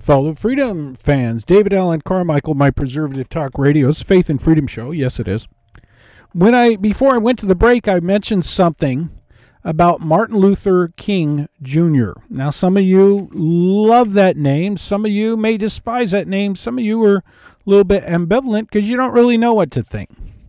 Fellow Freedom fans, David Allen Carmichael, my Preservative Talk Radio's Faith and Freedom Show. Yes, it is. Before I went to the break, I mentioned something about Martin Luther King Jr. Now, some of you love that name. Some of you may despise that name. Some of you are a little bit ambivalent because you don't really know what to think.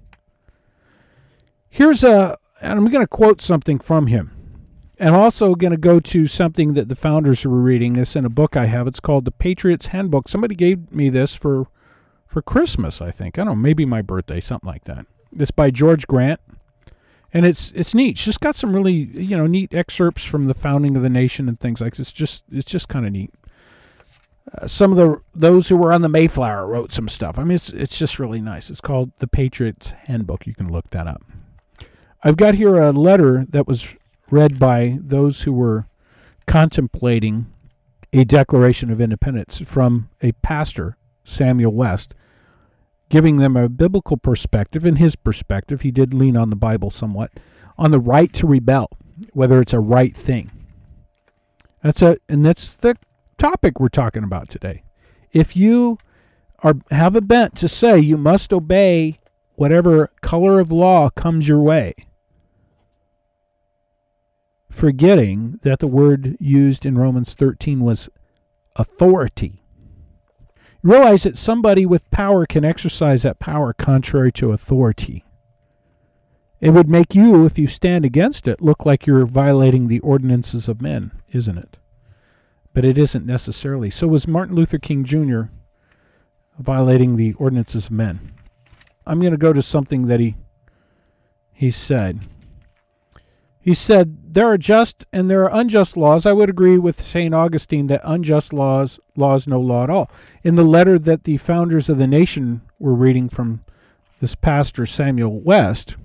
And I'm going to quote something from him. And I'm also going to go to something that the founders were reading. This in a book I have. It's called The Patriot's Handbook. Somebody gave me this for Christmas, I think. I don't know, maybe my birthday, something like that. It's by George Grant. And it's neat. It's just got some really, neat excerpts from the founding of the nation and things like this. It's just kind of neat. Some of those who were on the Mayflower wrote some stuff. I mean, it's just really nice. It's called The Patriot's Handbook. You can look that up. I've got here a letter that was read by those who were contemplating a Declaration of Independence from a pastor, Samuel West, giving them a biblical perspective. In his perspective, he did lean on the Bible somewhat, on the right to rebel, whether it's a right thing. That's the topic we're talking about today. If you have a bent to say you must obey whatever color of law comes your way, forgetting that the word used in Romans 13 was authority. You realize that somebody with power can exercise that power contrary to authority. It would make you, if you stand against it, look like you're violating the ordinances of men, isn't it? But it isn't necessarily. So was Martin Luther King Jr. violating the ordinances of men. I'm going to go to something that he said. He said, there are just and there are unjust laws. I would agree with St. Augustine that unjust laws no law at all. In the letter that the founders of the nation were reading from this pastor, Samuel West,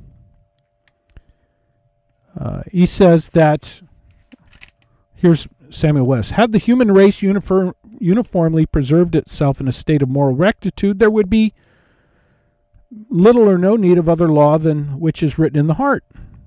he says that, here's Samuel West, had the human race uniformly preserved itself in a state of moral rectitude, there would be little or no need of other law than which is written in the heart.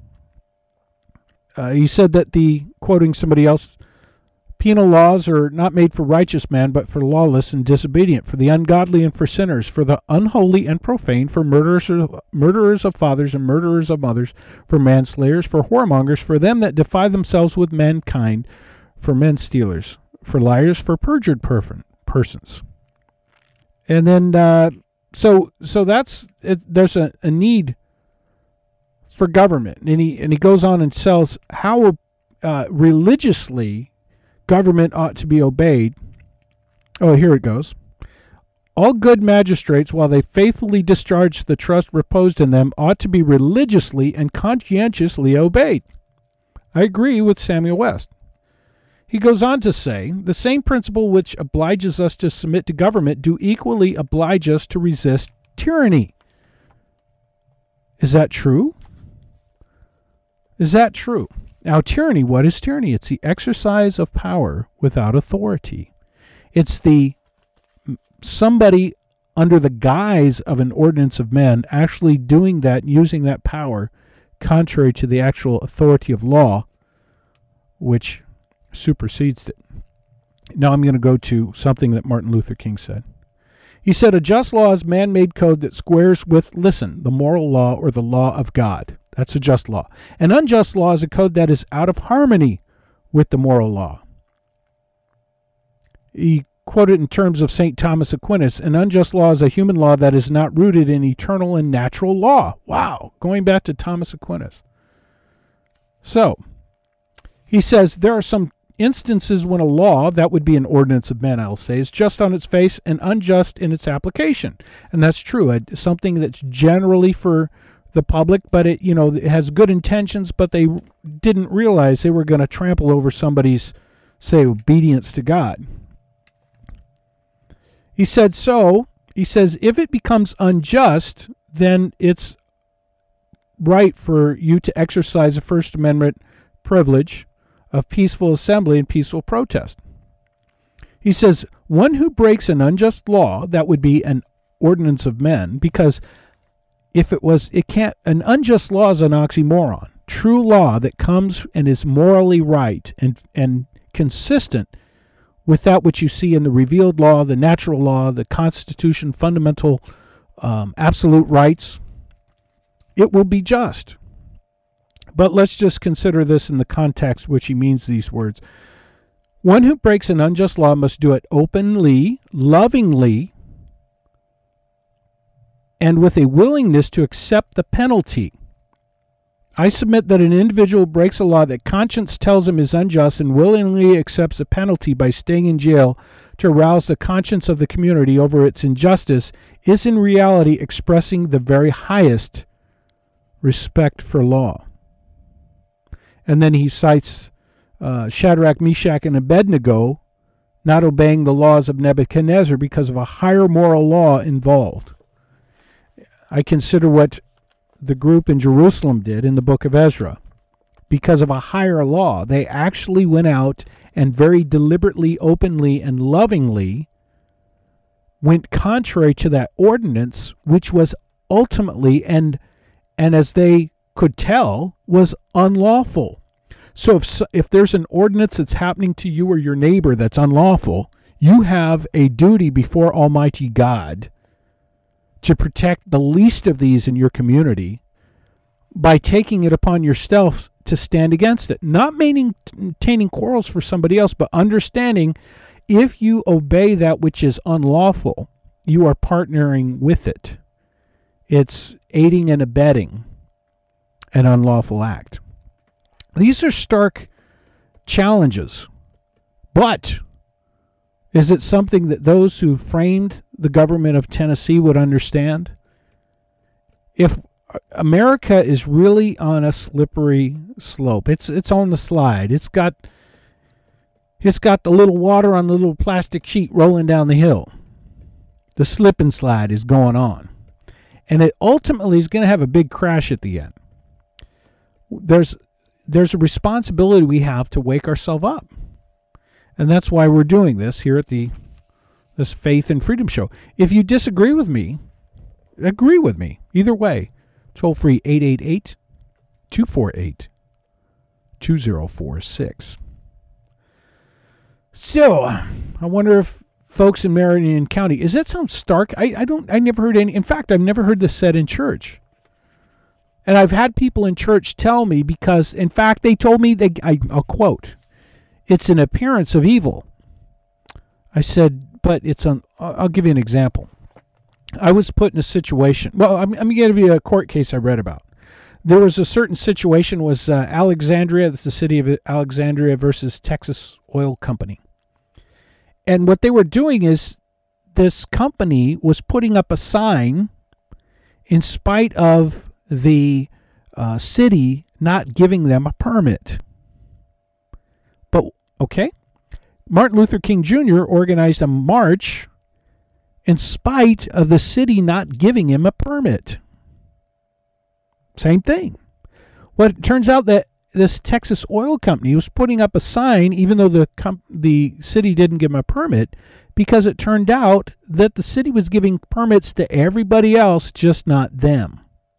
He said that quoting somebody else, penal laws are not made for righteous man, but for lawless and disobedient, for the ungodly and for sinners, for the unholy and profane, for murderers of fathers and murderers of mothers, for manslayers, for whoremongers, for them that defy themselves with mankind, for men stealers, for liars, for perjured persons. And then, so that's it. There's a need for government, and he goes on and tells how religiously government ought to be obeyed. Oh, here it goes. All good magistrates, while they faithfully discharge the trust reposed in them, ought to be religiously and conscientiously obeyed. I agree with Samuel West. He goes on to say, the same principle which obliges us to submit to government do equally oblige us to resist tyranny. Is that true? Is that true? Now, tyranny, what is tyranny? It's the exercise of power without authority. It's somebody under the guise of an ordinance of men actually doing that, using that power contrary to the actual authority of law, which supersedes it. Now I'm going to go to something that Martin Luther King said. He said, a just law is man-made code that squares with, the moral law or the law of God. That's a just law. An unjust law is a code that is out of harmony with the moral law. He quoted in terms of St. Thomas Aquinas, an unjust law is a human law that is not rooted in eternal and natural law. Wow, going back to Thomas Aquinas. So, he says there are some instances when a law, that would be an ordinance of men, I'll say, is just on its face and unjust in its application. And that's true. Something that's generally for the public, but it has good intentions, but they didn't realize they were going to trample over somebody's, say, obedience to God. He says, if it becomes unjust, then it's right for you to exercise a First Amendment privilege of peaceful assembly and peaceful protest. He says, one who breaks an unjust law, that would be an ordinance of men, because an unjust law is an oxymoron. True law that comes and is morally right and consistent with that which you see in the revealed law, the natural law, the Constitution, fundamental absolute rights, it will be just. But let's just consider this in the context which he means these words. One who breaks an unjust law must do it openly, lovingly, and with a willingness to accept the penalty. I submit that an individual breaks a law that conscience tells him is unjust and willingly accepts a penalty by staying in jail to arouse the conscience of the community over its injustice is in reality expressing the very highest respect for law. And then he cites Shadrach, Meshach, and Abednego not obeying the laws of Nebuchadnezzar because of a higher moral law involved. I consider what the group in Jerusalem did in the book of Ezra. Because of a higher law, they actually went out and very deliberately, openly, and lovingly went contrary to that ordinance, which was ultimately, and as they could tell, was unlawful. So if there's an ordinance that's happening to you or your neighbor that's unlawful, you have a duty before Almighty God to protect the least of these in your community by taking it upon yourself to stand against it. Not maintaining quarrels for somebody else, but understanding if you obey that which is unlawful, you are partnering with it. It's aiding and abetting an unlawful act. These are stark challenges, but is it something that those who framed the government of Tennessee would understand? If America is really on a slippery slope, it's on the slide. It's got the little water on the little plastic sheet rolling down the hill. The slip and slide is going on, and it ultimately is going to have a big crash at the end. There's a responsibility we have to wake ourselves up. And that's why we're doing this here at this Faith and Freedom Show. If you disagree with me, agree with me. Either way, toll free 888-248-2046. So, I wonder if folks in Marion County, does that sound stark? I never heard any. In fact, I've never heard this said in church. And I've had people in church tell me, because, in fact, they told me, I'll quote, it's an appearance of evil. I said, but I'll give you an example. I was put in a situation. Well, I'm going to give you a court case I read about. There was a certain situation, was Alexandria, that's the city of Alexandria versus Texas Oil Company. And what they were doing is this company was putting up a sign in spite of the city not giving them a permit. But, okay, Martin Luther King Jr. organized a march in spite of the city not giving him a permit. Same thing. Well, it turns out that this Texas Oil Company was putting up a sign, even though the city didn't give him a permit, because it turned out that the city was giving permits to everybody else, just not them.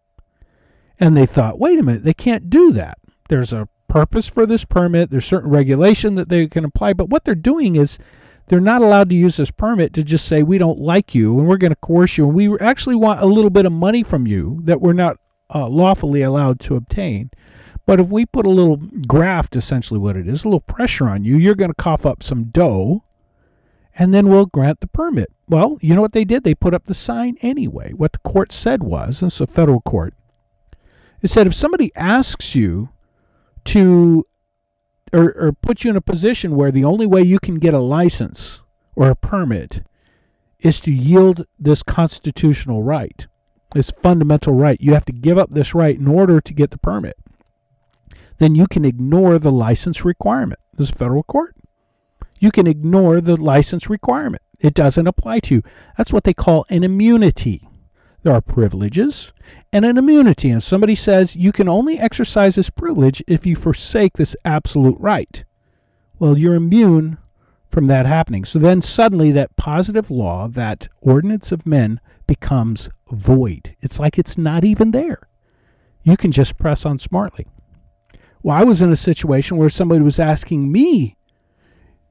And they thought, wait a minute, they can't do that. There's a purpose for this permit. There's certain regulation that they can apply. But what they're doing is they're not allowed to use this permit to just say, we don't like you and we're going to coerce you. And we actually want a little bit of money from you that we're not lawfully allowed to obtain. But if we put a little graft, essentially what it is, a little pressure on you, you're going to cough up some dough, and then we'll grant the permit. Well, you know what they did? They put up the sign anyway. What the court said was, this is a federal court, it said if somebody asks you to, or put you in a position where the only way you can get a license or a permit is to yield this constitutional right, this fundamental right, you have to give up this right in order to get the permit, then you can ignore the license requirement. This is federal court. You can ignore the license requirement. It doesn't apply to you. That's what they call an immunity. There are privileges and an immunity. And somebody says you can only exercise this privilege if you forsake this absolute right. Well, you're immune from that happening. So then suddenly that positive law, that ordinance of men, becomes void. It's like it's not even there. You can just press on smartly. Well, I was in a situation where somebody was asking me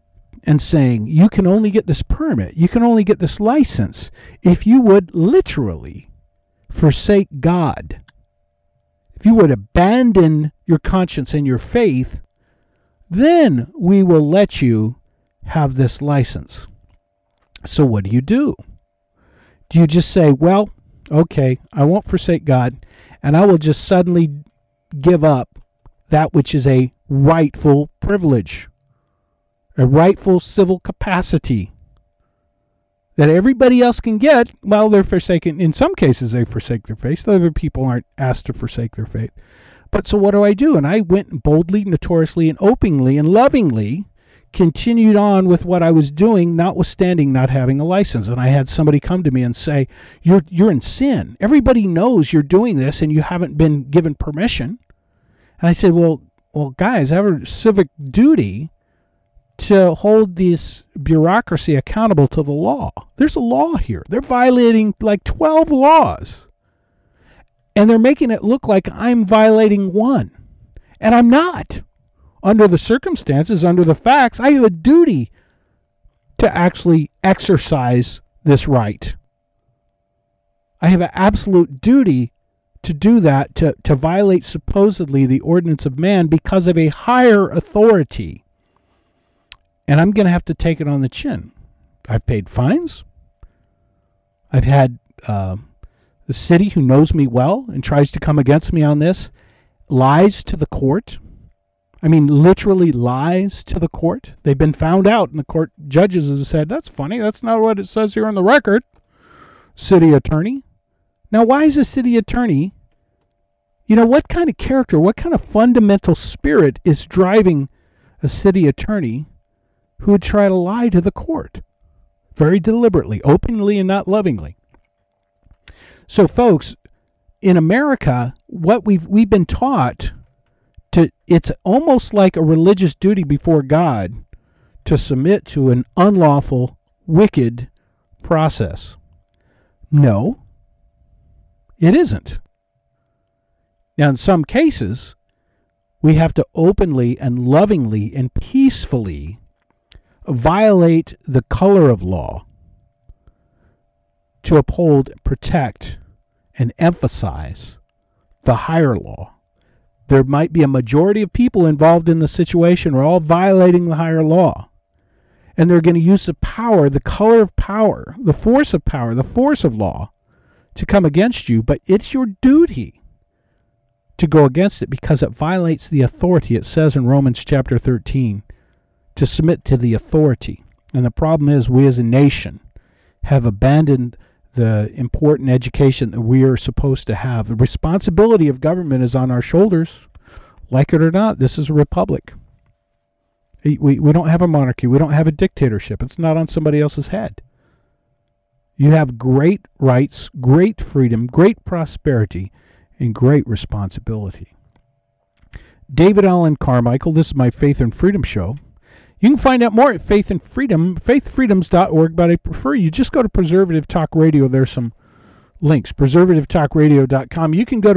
and saying, you can only get this permit, you can only get this license if you would literally forsake God. If you would abandon your conscience and your faith, then we will let you have this license. So what do? Do you just say, well, okay, I won't forsake God, and I will just suddenly give up that which is a rightful privilege, a rightful civil capacity that everybody else can get while they're forsaken? In some cases, they forsake their faith. Other people aren't asked to forsake their faith. But so what do? And I went boldly, notoriously, and openly and lovingly continued on with what I was doing, notwithstanding not having a license. And I had somebody come to me and say, you're in sin. Everybody knows you're doing this and you haven't been given permission. And I said, well, guys, I have a civic duty to hold this bureaucracy accountable to the law. There's a law here. They're violating like 12 laws. And they're making it look like I'm violating one. And I'm not. Under the circumstances, under the facts, I have a duty to actually exercise this right. I have an absolute duty to do that, to violate supposedly the ordinance of man because of a higher authority. And I'm going to have to take it on the chin. I've paid fines. I've had the city, who knows me well and tries to come against me on this, lies to the court. I mean, literally lies to the court. They've been found out, and the court judges have said, that's funny, that's not what it says here on the record. City attorney. Now, why is a city attorney, what kind of character, what kind of fundamental spirit is driving a city attorney who would try to lie to the court? Very deliberately, openly, and not lovingly. So, folks, in America, what we've been taught, it's almost like a religious duty before God to submit to an unlawful, wicked process. No, it isn't. Now, in some cases, we have to openly and lovingly and peacefully violate the color of law to uphold, protect, and emphasize the higher law. There might be a majority of people involved in the situation who are all violating the higher law. And they're going to use the power, the color of power, the force of power, the force of law to come against you. But it's your duty to go against it because it violates the authority. It says in Romans chapter 13 to submit to the authority. And the problem is we as a nation have abandoned the important education that we are supposed to have. The responsibility of government is on our shoulders. Like it or not, this is a republic. We don't have a monarchy. We don't have a dictatorship. It's not on somebody else's head. You have great rights, great freedom, great prosperity, and great responsibility. David Allen Carmichael, this is my Faith and Freedom show. You can find out more at Faith and Freedom, faithfreedoms.org, but I prefer you just go to Preservative Talk Radio. There's some links, preservativetalkradio.com. You can go to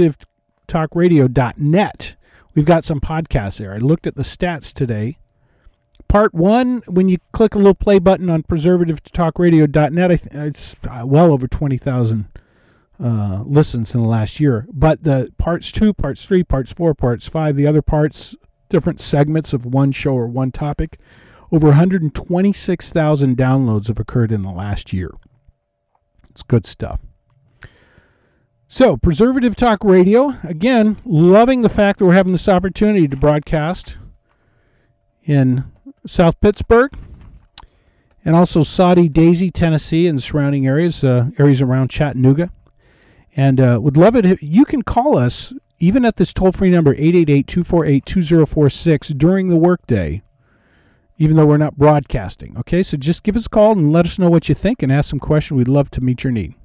preservativetalkradio.net. We've got some podcasts there. I looked at the stats today. Part 1, when you click a little play button on preservativetalkradio.net, it's well over 20,000 listens in the last year. But the parts 2, parts 3, parts 4, parts 5, the other parts, different segments of one show or one topic, over 126,000 downloads have occurred in the last year. It's good stuff. So, Preservative Talk Radio, again, loving the fact that we're having this opportunity to broadcast in South Pittsburgh and also Saudi Daisy, Tennessee, and the surrounding areas, areas around Chattanooga. And would love it if you can call us, even at this toll-free number, 888-248-2046, during the workday, even though we're not broadcasting. Okay, so just give us a call and let us know what you think and ask some questions. We'd love to meet your need.